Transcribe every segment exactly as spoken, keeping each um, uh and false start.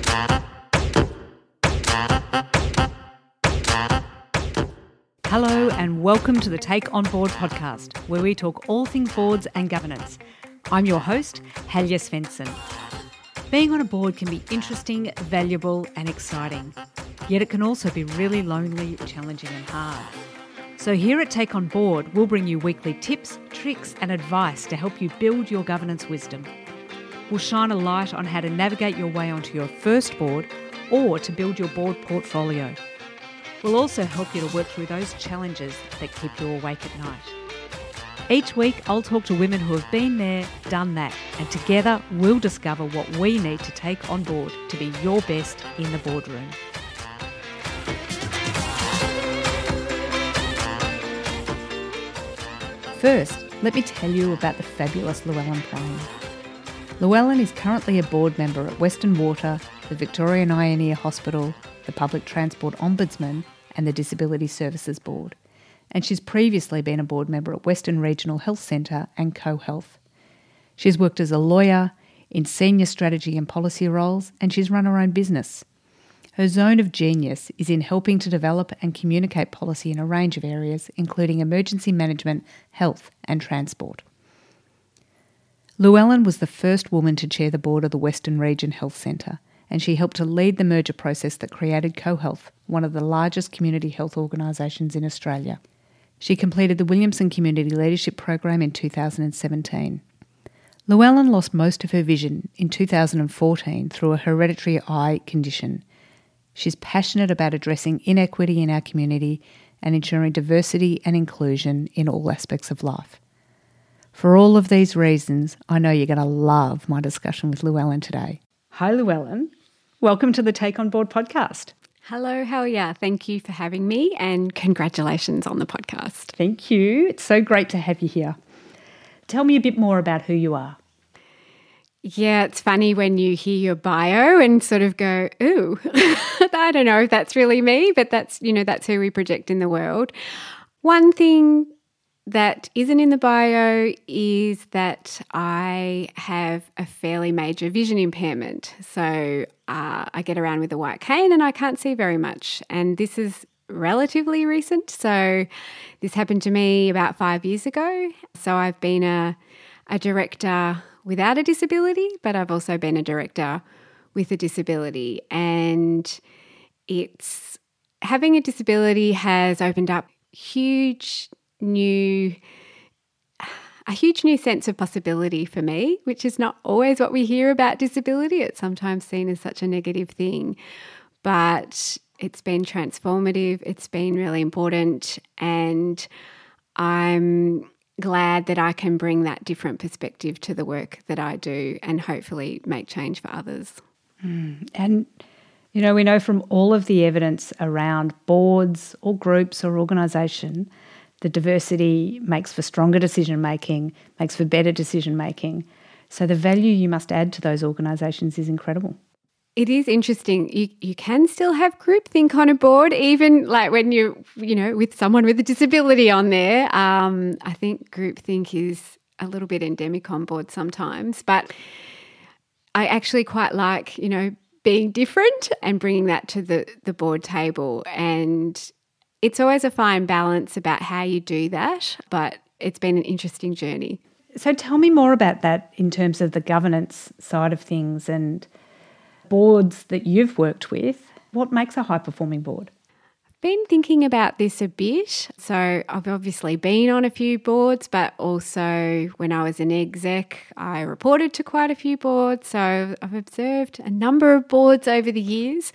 Hello and welcome to the Take On Board podcast, where we talk all things boards and governance. I'm your host, Helja Svensson. Being on a board can be interesting, valuable and exciting, yet it can also be really lonely, challenging and hard. So here at Take On Board, we'll bring you weekly tips, tricks and advice to help you build your governance wisdom. We'll shine a light on how to navigate your way onto your first board or to build your board portfolio. We'll also help you to work through those challenges that keep you awake at night. Each week, I'll talk to women who have been there, done that, and together we'll discover what we need to take on board to be your best in the boardroom. First, let me tell you about the fabulous Llewellyn Plane. Llewellyn is currently a board member at Western Water, the Victorian Eye and Ear Hospital, the Public Transport Ombudsman and the Disability Services Board. And she's previously been a board member at Western Regional Health Centre and CoHealth. She's worked as a lawyer, in senior strategy and policy roles, and she's run her own business. Her zone of genius is in helping to develop and communicate policy in a range of areas, including emergency management, health and transport. Llewellyn was the first woman to chair the board of the Western Region Health Centre, and she helped to lead the merger process that created CoHealth, one of the largest community health organisations in Australia. She completed the Williamson Community Leadership Program in two thousand seventeen. Llewellyn lost most of her vision in two thousand fourteen through a hereditary eye condition. She's passionate about addressing inequity in our community and ensuring diversity and inclusion in all aspects of life. For all of these reasons, I know you're going to love my discussion with Llewellyn today. Hi, Llewellyn. Welcome to the Take On Board podcast. Hello, Helja. Thank you for having me and congratulations on the podcast. Thank you. It's so great to have you here. Tell me a bit more about who you are. Yeah, it's funny when you hear your bio and sort of go, ooh, I don't know if that's really me, but that's, you know, that's who we project in the world. One thing that isn't in the bio is that I have a fairly major vision impairment. So uh, I get around with a white cane and I can't see very much. And this is relatively recent. So this happened to me about five years ago. So I've been a, a director without a disability, but I've also been a director with a disability. And it's having a disability has opened up huge new a huge new sense of possibility for me, which is not always what we hear about disability. It's sometimes seen as such a negative thing, but it's been transformative. It's been really important, and I'm glad that I can bring that different perspective to the work that I do and hopefully make change for others. Mm. And you know, we know from all of the evidence around boards or groups or organisation, the diversity makes for stronger decision-making, makes for better decision-making. So the value you must add to those organisations is incredible. It is interesting. You you can still have groupthink on a board, even like when you're, you know, with someone with a disability on there. Um, I think groupthink is a little bit endemic on board sometimes, but I actually quite like, you know, being different and bringing that to the, the board table. And it's always a fine balance about how you do that, but it's been an interesting journey. So tell me more about that in terms of the governance side of things and boards that you've worked with. What makes a high-performing board? I've been thinking about this a bit. So I've obviously been on a few boards, but also when I was an exec, I reported to quite a few boards. So I've observed a number of boards over the years.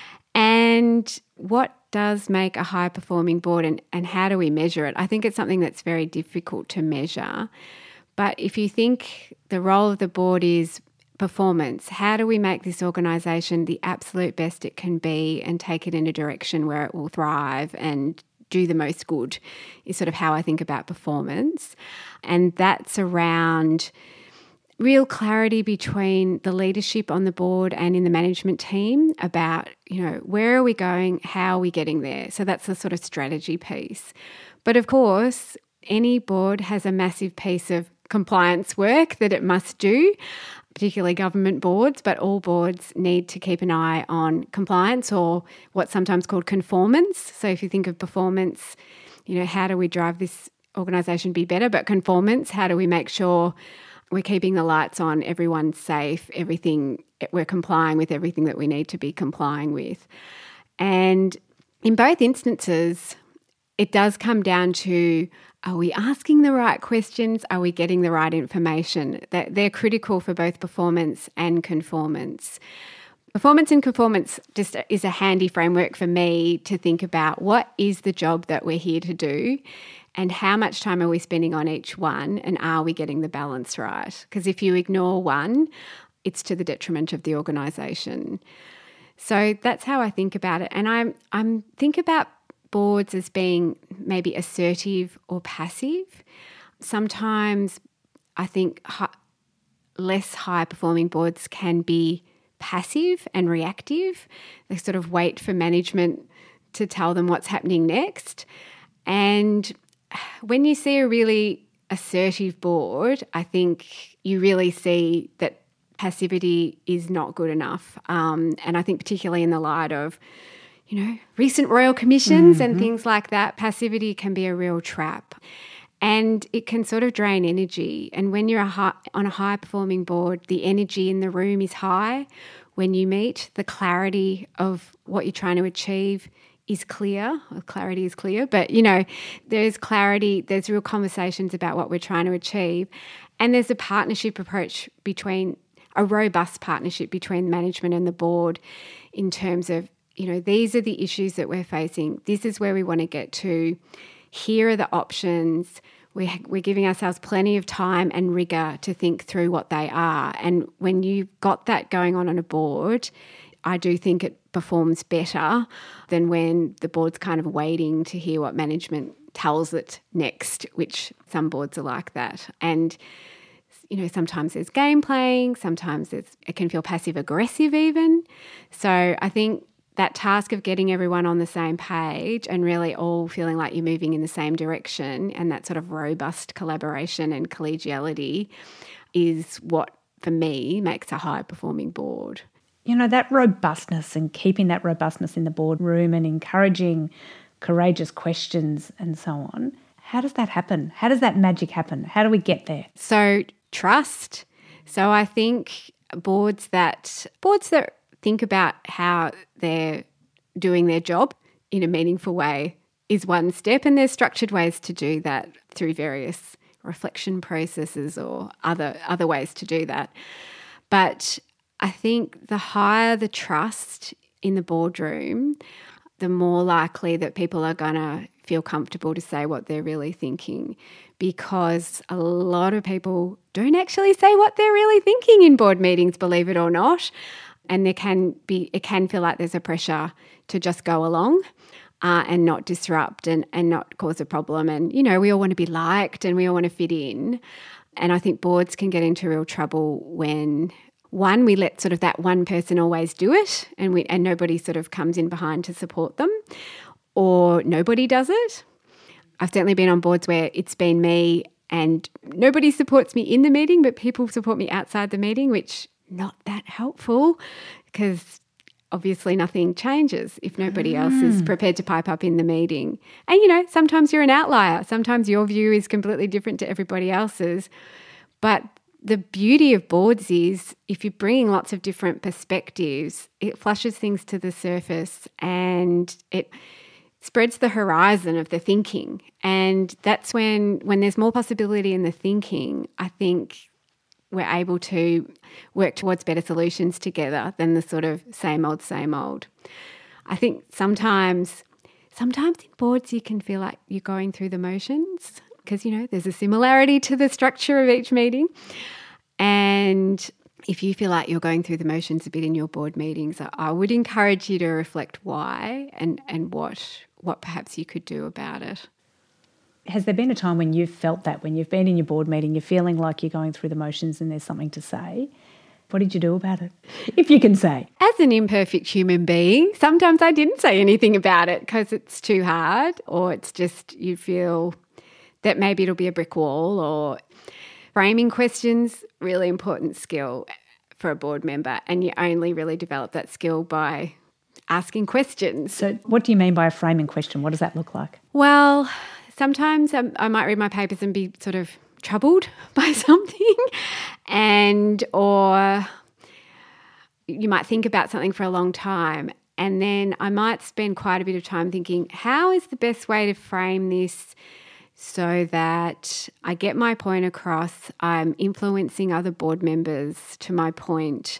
And what does make a high-performing board, and, and how do we measure it? I think it's something that's very difficult to measure. But if you think the role of the board is performance, how do we make this organisation the absolute best it can be and take it in a direction where it will thrive and do the most good, is sort of how I think about performance. And that's around real clarity between the leadership on the board and in the management team about, you know, where are we going, how are we getting there? So that's the sort of strategy piece. But of course, any board has a massive piece of compliance work that it must do, particularly government boards, but all boards need to keep an eye on compliance, or what's sometimes called conformance. So if you think of performance, you know, how do we drive this organisation be better? But conformance, how do we make sure we're keeping the lights on, everyone's safe, everything, we're complying with everything that we need to be complying with. And in both instances, it does come down to, are we asking the right questions? Are we getting the right information? That they're critical for both performance and conformance. Performance and conformance just is a handy framework for me to think about what is the job that we're here to do and how much time are we spending on each one, and are we getting the balance right? Because if you ignore one, it's to the detriment of the organisation. So that's how I think about it. And I'm I'm think about boards as being maybe assertive or passive. Sometimes I think high, less high-performing boards can be passive and reactive. They sort of wait for management to tell them what's happening next. And when you see a really assertive board, I think you really see that passivity is not good enough. Um, and I think particularly in the light of, you know, recent royal commissions mm-hmm. and things like that, passivity can be a real trap. And it can sort of drain energy. And when you're a high, on a high-performing board, the energy in the room is high. When you meet, the clarity of what you're trying to achieve is clear. Well, clarity is clear, but, you know, there's clarity, there's real conversations about what we're trying to achieve. And there's a partnership approach between, a robust partnership between management and the board in terms of, you know, these are the issues that we're facing. This is where we want to get to. Here are the options. We're, we're giving ourselves plenty of time and rigour to think through what they are. And when you've got that going on on a board, I do think it performs better than when the board's kind of waiting to hear what management tells it next, which some boards are like that. And, you know, sometimes there's game playing, sometimes there's, it can feel passive-aggressive even. So I think that task of getting everyone on the same page and really all feeling like you're moving in the same direction, and that sort of robust collaboration and collegiality is what, for me, makes a high-performing board. You know, that robustness and keeping that robustness in the boardroom and encouraging courageous questions and so on, how does that happen? How does that magic happen? How do we get there? So trust. So I think boards that boards that think about how they're doing their job in a meaningful way is one step, and there's structured ways to do that through various reflection processes or other other ways to do that. But I think the higher the trust in the boardroom, the more likely that people are going to feel comfortable to say what they're really thinking, because a lot of people don't actually say what they're really thinking in board meetings, believe it or not. And there can be, it can feel like there's a pressure to just go along uh, and not disrupt and, and not cause a problem. And, you know, we all want to be liked and we all want to fit in. And I think boards can get into real trouble when, one, we let sort of that one person always do it and we and nobody sort of comes in behind to support them, or nobody does it. I've certainly been on boards where it's been me and nobody supports me in the meeting, but people support me outside the meeting, which not that helpful, because obviously nothing changes if nobody mm. else is prepared to pipe up in the meeting. And, you know, sometimes you're an outlier. Sometimes your view is completely different to everybody else's. But the beauty of boards is if you're bringing lots of different perspectives, it flushes things to the surface and it spreads the horizon of the thinking. And that's when, when there's more possibility in the thinking, I think we're able to work towards better solutions together than the sort of same old, same old. I think sometimes, sometimes in boards you can feel like you're going through the motions because, you know, there's a similarity to the structure of each meeting. And if you feel like you're going through the motions a bit in your board meetings, I would encourage you to reflect why and, and what what perhaps you could do about it. Has there been a time when you've felt that, when you've been in your board meeting, you're feeling like you're going through the motions and there's something to say? What did you do about it, if you can say? As an imperfect human being, sometimes I didn't say anything about it because it's too hard, or it's just you feel that maybe it'll be a brick wall. Or Framing questions, really important skill for a board member, and you only really develop that skill by asking questions. So what do you mean by a framing question? What does that look like? Well, sometimes um, I might read my papers and be sort of troubled by something, and or you might think about something for a long time, and then I might spend quite a bit of time thinking, how is the best way to frame this so that I get my point across, I'm influencing other board members to my point,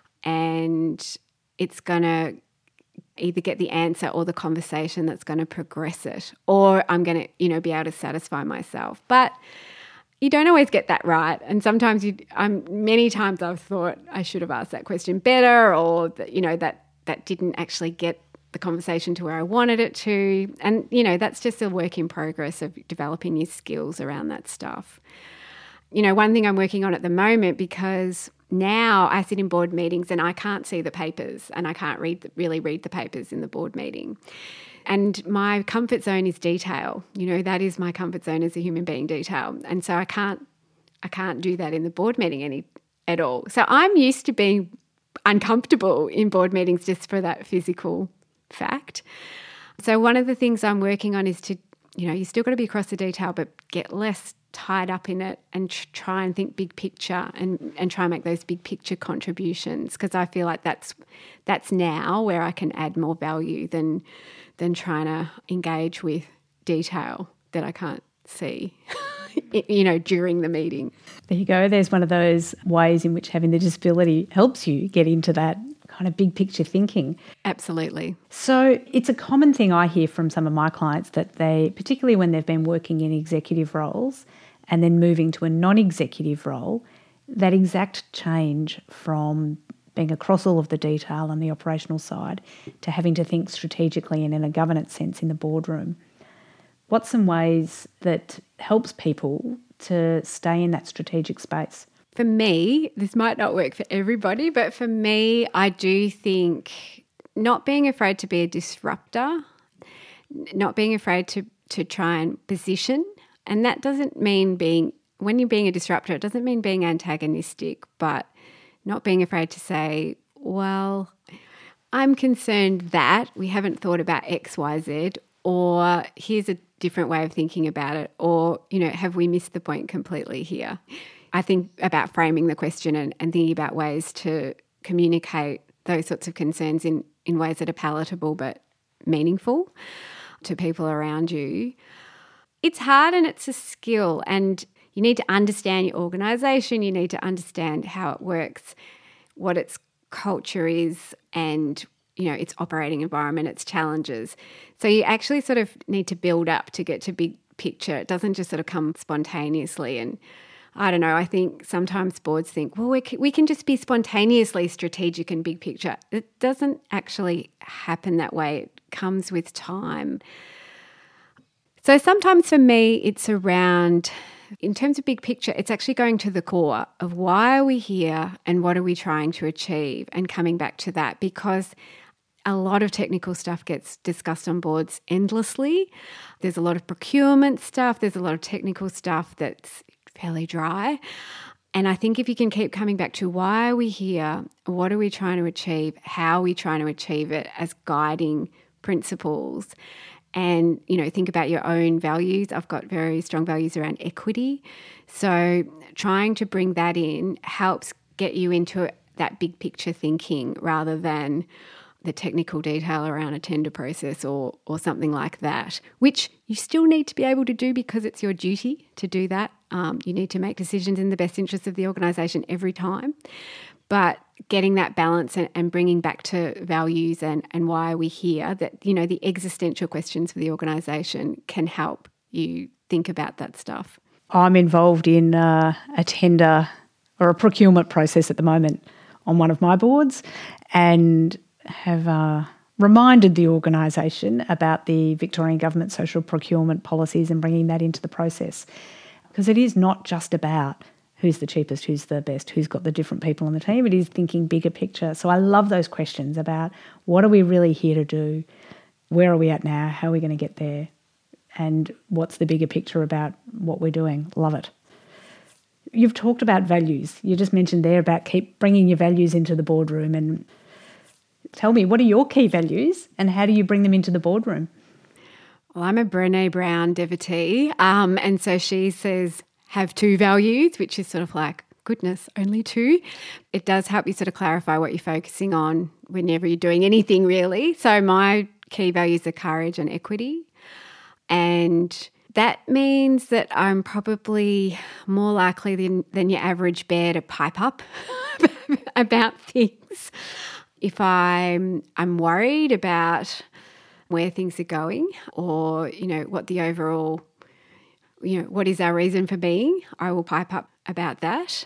and it's going to either get the answer or the conversation that's going to progress it, or I'm going to, you know, be able to satisfy myself. But you don't always get that right. And sometimes you, I'm, many times I've thought I should have asked that question better, or that, you know, that, that didn't actually get the conversation to where I wanted it to. And, you know, that's just a work in progress of developing your skills around that stuff. You know, one thing I'm working on at the moment, because now I sit in board meetings and I can't see the papers and I can't read the, really read the papers in the board meeting. And my comfort zone is detail. You know, that is my comfort zone as a human being, detail. And so I can't I can't do that in the board meeting any at all. So I'm used to being uncomfortable in board meetings just for that physical fact. So one of the things I'm working on is to, you know, you still got to be across the detail, but get less tied up in it and tr- try and think big picture and, and try and make those big picture contributions, because I feel like that's that's now where I can add more value than than trying to engage with detail that I can't see, you know, during the meeting. There you go. There's one of those ways in which having the disability helps you get into that kind of big picture thinking. Absolutely. So it's a common thing I hear from some of my clients that they, particularly when they've been working in executive roles and then moving to a non-executive role, that exact change from being across all of the detail and the operational side to having to think strategically and in a governance sense in the boardroom. What's some ways that helps people to stay in that strategic space? For me, this might not work for everybody, but for me, I do think not being afraid to be a disruptor, not being afraid to, to try and position. And that doesn't mean being, when you're being a disruptor, it doesn't mean being antagonistic, but not being afraid to say, well, I'm concerned that we haven't thought about X, Y, Z, or here's a different way of thinking about it, or, you know, have we missed the point completely here? I think about framing the question and, and thinking about ways to communicate those sorts of concerns in, in ways that are palatable but meaningful to people around you. It's hard and it's a skill, and you need to understand your organisation, you need to understand how it works, what its culture is, and, you know, its operating environment, its challenges. So you actually sort of need to build up to get to big picture. It doesn't just sort of come spontaneously. And I don't know, I think sometimes boards think, well, we can, we can just be spontaneously strategic and big picture. It doesn't actually happen that way. It comes with time. So sometimes for me, it's around, in terms of big picture, it's actually going to the core of why are we here and what are we trying to achieve, and coming back to that, because a lot of technical stuff gets discussed on boards endlessly. There's a lot of procurement stuff. There's a lot of technical stuff that's fairly dry. And I think if you can keep coming back to why are we here, what are we trying to achieve, how are we trying to achieve it as guiding principles, and, you know, think about your own values. I've got very strong values around equity. So trying to bring that in helps get you into that big picture thinking rather than the technical detail around a tender process or or something like that, which you still need to be able to do because it's your duty to do that. Um, you need to make decisions in the best interest of the organisation every time. But getting that balance and, and bringing back to values and, and why are we here, that, you know, the existential questions for the organisation can help you think about that stuff. I'm involved in uh, a tender or a procurement process at the moment on one of my boards, and have uh, reminded the organisation about the Victorian Government social procurement policies and bringing that into the process. Because it is not just about who's the cheapest, who's the best, who's got the different people on the team. It is thinking bigger picture. So I love those questions about what are we really here to do, where are we at now, how are we going to get there, and what's the bigger picture about what we're doing. Love it. You've talked about values. You just mentioned there about keep bringing your values into the boardroom. And tell me, what are your key values and how do you bring them into the boardroom? Well, I'm a Brené Brown devotee. Um, and so she says, have two values, which is sort of like, goodness, only two. It does help you sort of clarify what you're focusing on whenever you're doing anything really. So my key values are courage and equity. And that means that I'm probably more likely than, than your average bear to pipe up about things. If I'm I'm worried about where things are going or, you know, what the overall, you know, what is our reason for being, I will pipe up about that.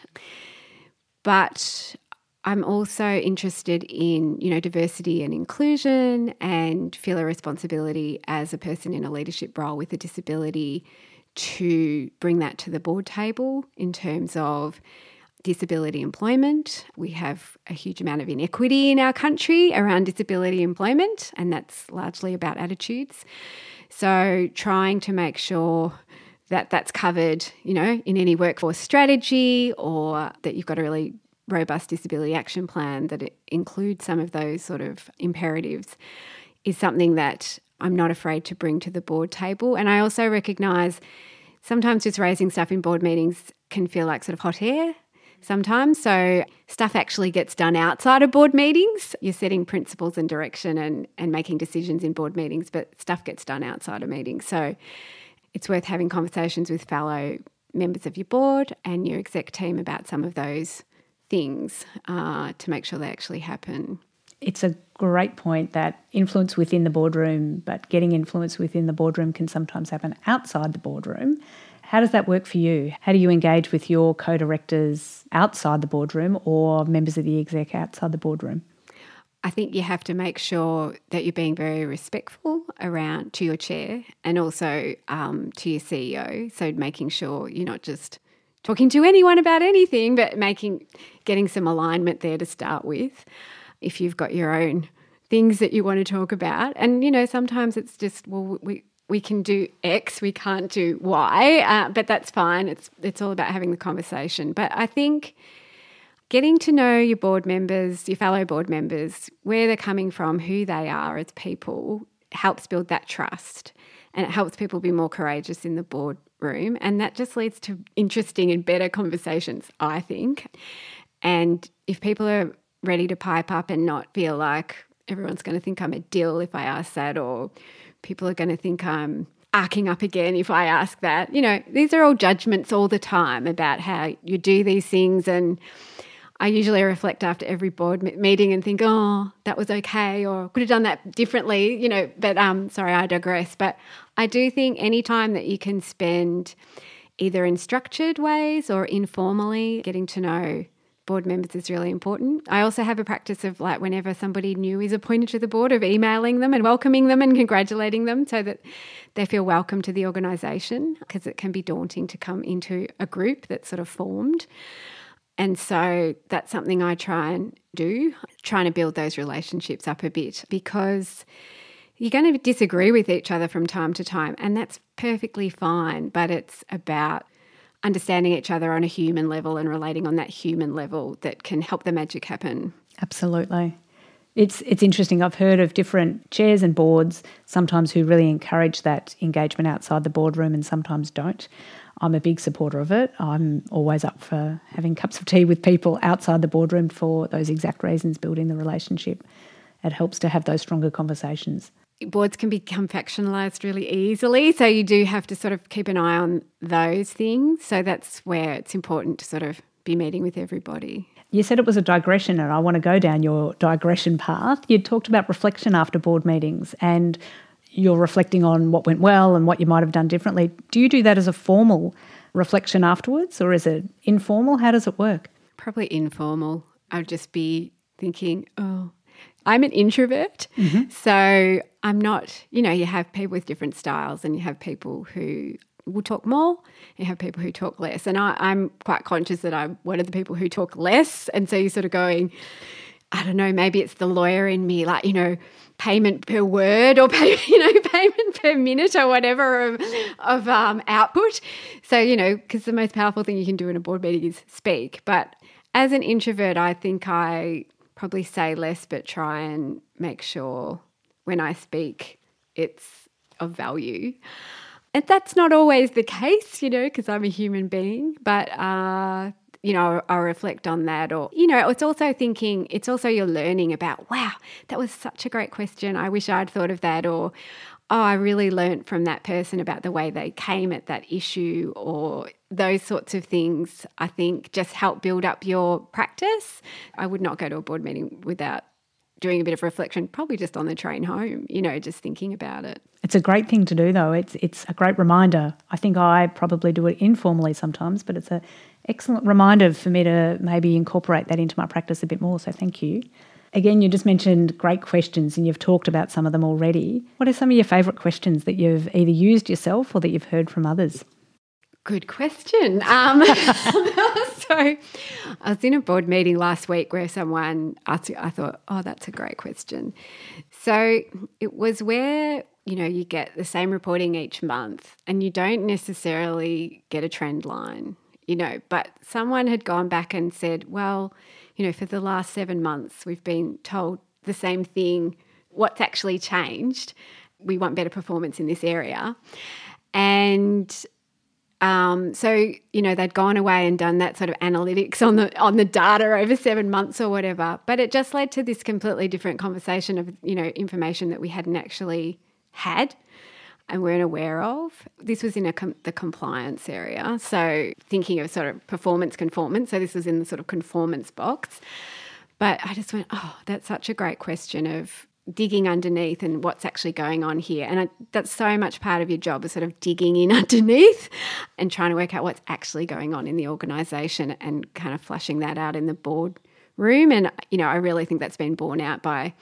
But I'm also interested in, you know, diversity and inclusion and feel a responsibility as a person in a leadership role with a disability to bring that to the board table in terms of disability employment. We have a huge amount of inequity in our country around disability employment, and that's largely about attitudes. So trying to make sure that that's covered, you know, in any workforce strategy or that you've got a really robust disability action plan that it includes some of those sort of imperatives is something that I'm not afraid to bring to the board table. And I also recognise sometimes just raising stuff in board meetings can feel like sort of hot air sometimes. So stuff actually gets done outside of board meetings. You're setting principles and direction and, and making decisions in board meetings, but stuff gets done outside of meetings. So it's worth having conversations with fellow members of your board and your exec team about some of those things uh, to make sure they actually happen. It's a great point that influence within the boardroom, but getting influence within the boardroom can sometimes happen outside the boardroom. How does that work for you? How do you engage with your co-directors outside the boardroom or members of the exec outside the boardroom? I think you have to make sure that you're being very respectful around to your chair and also um, to your C E O. So making sure you're not just talking to anyone about anything, but making getting some alignment there to start with. If you've got your own things that you want to talk about, and you know sometimes it's just well we we can do X, we can't do Y, uh, but that's fine. It's it's all about having the conversation. But I think getting to know your board members, your fellow board members, where they're coming from, who they are as people, helps build that trust, and it helps people be more courageous in the boardroom, and that just leads to interesting and better conversations, I think. And if people are ready to pipe up and not feel like everyone's going to think I'm a dill if I ask that, or people are going to think I'm arcing up again if I ask that. You know, these are all judgments all the time about how you do these things, and I usually reflect after every board meeting and think, oh, that was okay, or could have done that differently, you know, but um, sorry, I digress. But I do think any time that you can spend either in structured ways or informally getting to know board members is really important. I also have a practice of like whenever somebody new is appointed to the board of emailing them and welcoming them and congratulating them so that they feel welcome to the organisation, because it can be daunting to come into a group that's sort of formed. And so that's something I try and do, trying to build those relationships up a bit, because you're going to disagree with each other from time to time, and that's perfectly fine, but it's about understanding each other on a human level and relating on that human level that can help the magic happen. Absolutely. It's it's interesting. I've heard of different chairs and boards sometimes who really encourage that engagement outside the boardroom and sometimes don't. I'm a big supporter of it. I'm always up for having cups of tea with people outside the boardroom for those exact reasons, building the relationship. It helps to have those stronger conversations. Boards can become factionalised really easily, so you do have to sort of keep an eye on those things. So that's where it's important to sort of be meeting with everybody. You said it was a digression, and I want to go down your digression path. You talked about reflection after board meetings, and you're reflecting on what went well and what you might have done differently. Do you do that as a formal reflection afterwards, or is it informal? How does it work? Probably informal. I'd just be thinking, oh, I'm an introvert, mm-hmm. so I'm not, you know, you have people with different styles and you have people who will talk more, you have people who talk less. And I, I'm quite conscious that I'm one of the people who talk less, and so you're sort of going, I don't know, maybe it's the lawyer in me, like, you know, payment per word or pay, you know, payment per minute or whatever of, of um, output. So, you know, because the most powerful thing you can do in a board meeting is speak. But as an introvert, I think I probably say less, but try and make sure when I speak it's of value. And that's not always the case, you know, because I'm a human being, but, uh, you know, I'll reflect on that. Or, you know, it's also thinking, it's also you're learning about, wow, that was such a great question. I wish I'd thought of that. Or, oh, I really learnt from that person about the way they came at that issue, or those sorts of things, I think just help build up your practice. I would not go to a board meeting without doing a bit of reflection, probably just on the train home, you know, just thinking about it. It's a great thing to do, though. It's it's a great reminder. I think I probably do it informally sometimes, but it's an excellent reminder for me to maybe incorporate that into my practice a bit more. So thank you. Again, you just mentioned great questions and you've talked about some of them already. What are some of your favourite questions that you've either used yourself or that you've heard from others? Good question. Um, so I was in a board meeting last week where someone asked, I thought, oh, that's a great question. So it was where, you know, you get the same reporting each month and you don't necessarily get a trend line, you know, but someone had gone back and said, well, you know, for the last seven months, we've been told the same thing. What's actually changed? We want better performance in this area. And Um, so, you know, they'd gone away and done that sort of analytics on the on the data over seven months or whatever. But it just led to this completely different conversation of, you know, information that we hadn't actually had and weren't aware of. This was in a com- the compliance area. So thinking of sort of performance conformance. So this was in the sort of conformance box. But I just went, oh, that's such a great question of digging underneath and what's actually going on here. And I, that's so much part of your job is sort of digging in underneath and trying to work out what's actually going on in the organisation and kind of flashing that out in the board room. And, you know, I really think that's been borne out by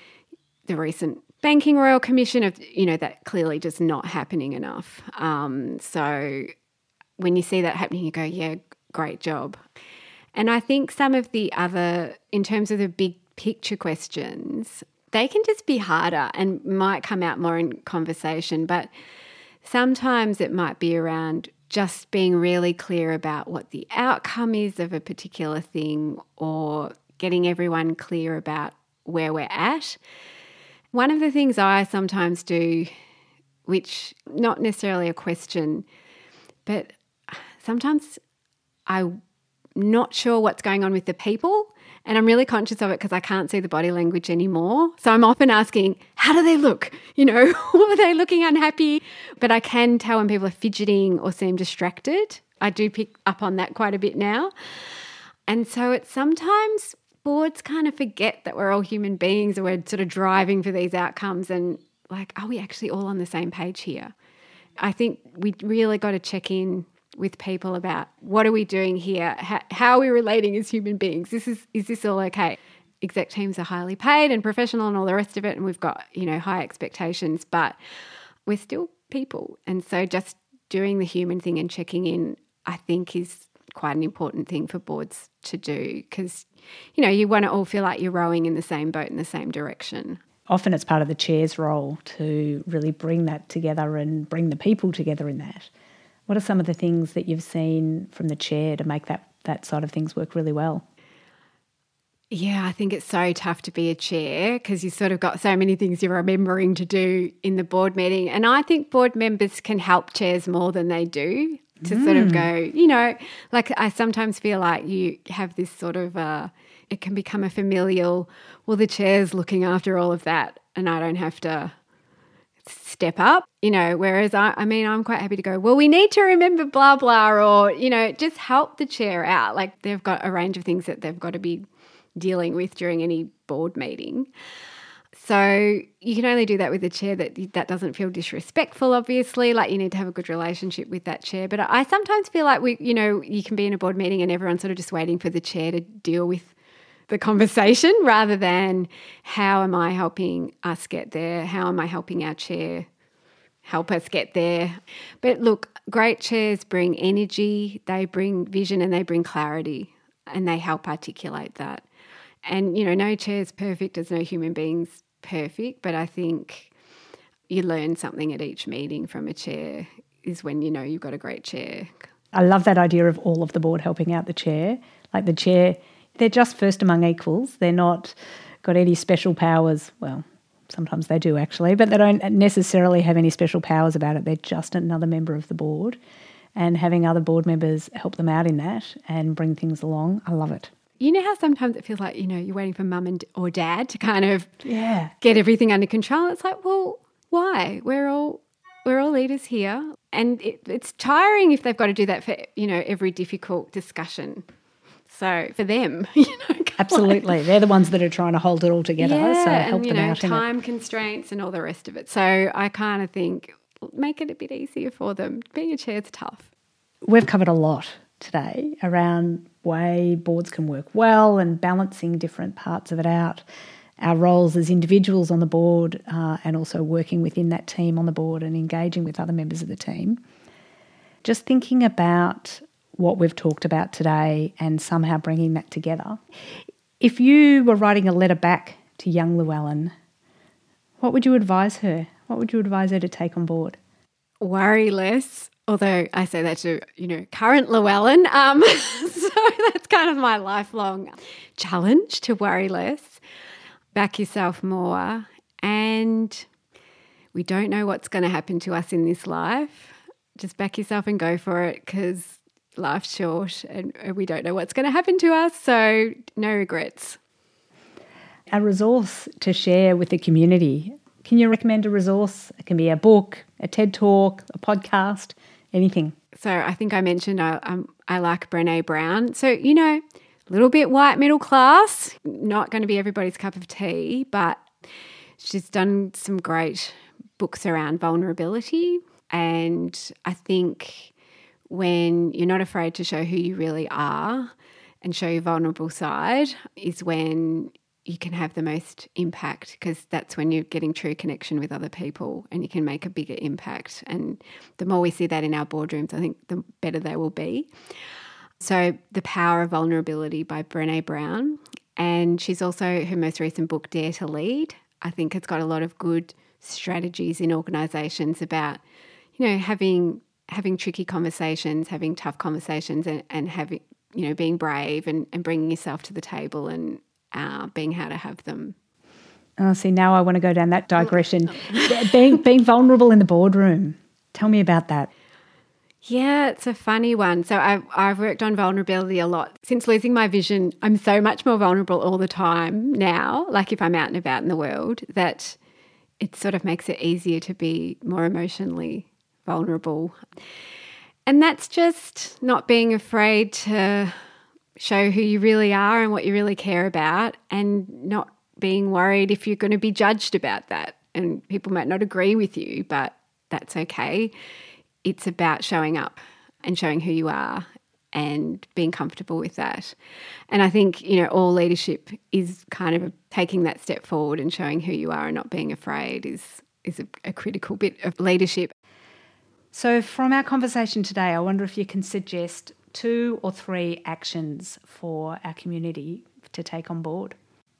the recent Banking Royal Commission of, you know, that clearly just not happening enough. Um, so when you see that happening, you go, yeah, great job. And I think some of the other, in terms of the big picture questions, they can just be harder and might come out more in conversation, but sometimes it might be around just being really clear about what the outcome is of a particular thing or getting everyone clear about where we're at. One of the things I sometimes do, which not necessarily a question, but sometimes I'm not sure what's going on with the people. And I'm really conscious of it because I can't see the body language anymore. So I'm often asking, how do they look? You know, are they looking unhappy? But I can tell when people are fidgeting or seem distracted. I do pick up on that quite a bit now. And so it's sometimes boards kind of forget that we're all human beings and we're sort of driving for these outcomes and like, are we actually all on the same page here? I think we really got to check in with people about what are we doing here? How, how are we relating as human beings? This is, is this all okay? Exec teams are highly paid and professional and all the rest of it, and we've got, you know, high expectations, but we're still people. And so just doing the human thing and checking in, I think, is quite an important thing for boards to do because, you know, you want to all feel like you're rowing in the same boat in the same direction. Often it's part of the chair's role to really bring that together and bring the people together in that. What are some of the things that you've seen from the chair to make that, that side of things work really well? Yeah, I think it's so tough to be a chair because you've sort of got so many things you're remembering to do in the board meeting. And I think board members can help chairs more than they do to mm. sort of go, you know, like I sometimes feel like you have this sort of, uh, it can become a familial, well, the chair's looking after all of that and I don't have to step up, you know, whereas I, I mean, I'm quite happy to go, well, we need to remember blah, blah, or, you know, just help the chair out. Like they've got a range of things that they've got to be dealing with during any board meeting. So you can only do that with a chair that that doesn't feel disrespectful, obviously, like you need to have a good relationship with that chair. But I sometimes feel like we, you know, you can be in a board meeting and everyone's sort of just waiting for the chair to deal with the conversation rather than how am I helping us get there? How am I helping our chair help us get there? But look, great chairs bring energy, they bring vision and they bring clarity and they help articulate that. And, you know, no chair's perfect, there's no human being's perfect, but I think you learn something at each meeting from a chair is when you know you've got a great chair. I love that idea of all of the board helping out the chair. Like the chair, they're just first among equals. They're not got any special powers. Well, sometimes they do actually, but they don't necessarily have any special powers about it. They're just another member of the board, and having other board members help them out in that and bring things along, I love it. You know how sometimes it feels like, you know, you're waiting for mum and or dad to kind of yeah. get everything under control. It's like, well, why? We're all we're all leaders here, and it, it's tiring if they've got to do that for, you know, every difficult discussion. So for them, you know, absolutely, on. They're the ones that are trying to hold it all together. Yeah, so help and, you them know, out. Time in it. constraints and all the rest of it. So I kind of think make it a bit easier for them. Being a chair's tough. We've covered a lot today around way boards can work well and balancing different parts of it out, our roles as individuals on the board uh, and also working within that team on the board and engaging with other members of the team. Just thinking about what we've talked about today and somehow bringing that together. If you were writing a letter back to young Llewellyn, what would you advise her? What would you advise her to take on board? Worry less. Although I say that to, you know, current Llewellyn. Um, so that's kind of my lifelong challenge, to worry less, back yourself more. And we don't know what's going to happen to us in this life. Just back yourself and go for it, because life's short and we don't know what's going to happen to us. So no regrets. A resource to share with the community. Can you recommend a resource? It can be a book, a TED Talk, a podcast, anything. So I think I mentioned I, um, I like Brené Brown. So, you know, a little bit white middle class, not going to be everybody's cup of tea, but she's done some great books around vulnerability. And I think when you're not afraid to show who you really are and show your vulnerable side is when you can have the most impact, because that's when you're getting true connection with other people and you can make a bigger impact. And the more we see that in our boardrooms, I think the better they will be. So The Power of Vulnerability by Brené Brown. And she's also, her most recent book, Dare to Lead, I think it's got a lot of good strategies in organisations about, you know, having having tricky conversations, having tough conversations and, and having, you know, being brave and, and bringing yourself to the table and Uh, being how to have them. Oh, see, now I want to go down that digression. being being vulnerable in the boardroom. Tell me about that. Yeah, it's a funny one. So I've, I've worked on vulnerability a lot. Since losing my vision, I'm so much more vulnerable all the time now, like if I'm out and about in the world, that it sort of makes it easier to be more emotionally vulnerable. And that's just not being afraid to show who you really are and what you really care about, and not being worried if you're going to be judged about that. And people might not agree with you, but that's okay. It's about showing up and showing who you are and being comfortable with that. And I think, you know, all leadership is kind of taking that step forward and showing who you are and not being afraid is, is a, a critical bit of leadership. So from our conversation today, I wonder if you can suggest two or three actions for our community to take on board.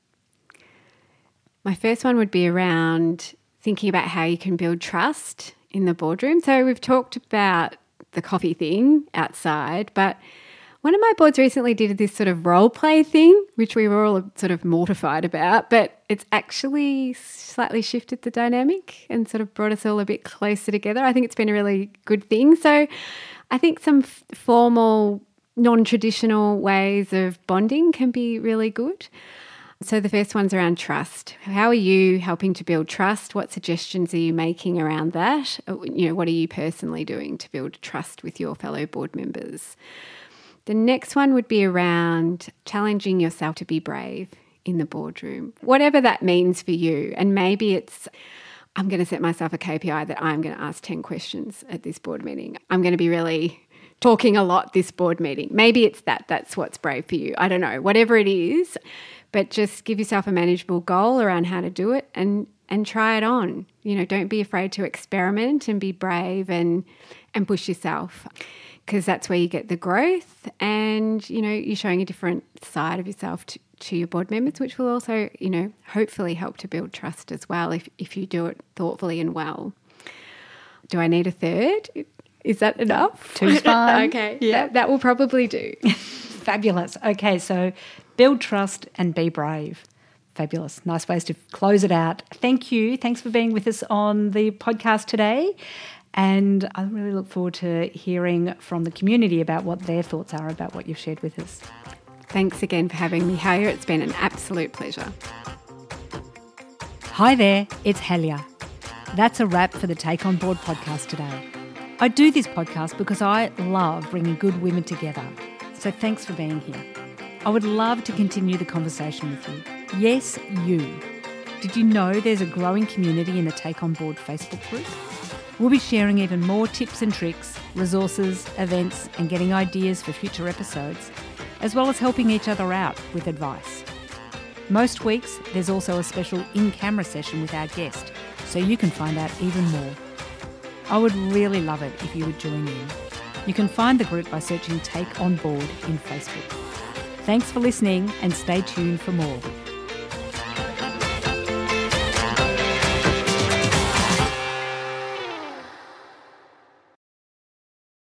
My first one would be around thinking about how you can build trust in the boardroom. So we've talked about the coffee thing outside, but one of my boards recently did this sort of role play thing, which we were all sort of mortified about, but it's actually slightly shifted the dynamic and sort of brought us all a bit closer together. I think it's been a really good thing. So I think some f- formal, non-traditional ways of bonding can be really good. So the first one's around trust. How are you helping to build trust? What suggestions are you making around that? You know, what are you personally doing to build trust with your fellow board members? The next one would be around challenging yourself to be brave in the boardroom, whatever that means for you. And maybe it's, I'm going to set myself a K P I that I'm going to ask ten questions at this board meeting. I'm going to be really talking a lot this board meeting. Maybe it's that, that's what's brave for you. I don't know, whatever it is, but just give yourself a manageable goal around how to do it and and try it on. You know, don't be afraid to experiment and be brave and and push yourself, because that's where you get the growth and, you know, you're showing a different side of yourself to, to your board members, which will also, you know, hopefully help to build trust as well if, if you do it thoughtfully and well. Do I need a third? Is that enough? Two's fine. Okay. Yeah. That, that will probably do. Fabulous. Okay, so build trust and be brave. Fabulous. Nice ways to close it out. Thank you. Thanks for being with us on the podcast today. And I really look forward to hearing from the community about what their thoughts are about what you've shared with us. Thanks again for having me, Helia. It's been an absolute pleasure. Hi there, it's Helia. That's a wrap for the Take On Board podcast today. I do this podcast because I love bringing good women together. So thanks for being here. I would love to continue the conversation with you. Yes, you. Did you know there's a growing community in the Take On Board Facebook group? We'll be sharing even more tips and tricks, resources, events, and getting ideas for future episodes, as well as helping each other out with advice. Most weeks, there's also a special in-camera session with our guest, so you can find out even more. I would really love it if you would join in. You can find the group by searching Take On Board in Facebook. Thanks for listening and stay tuned for more.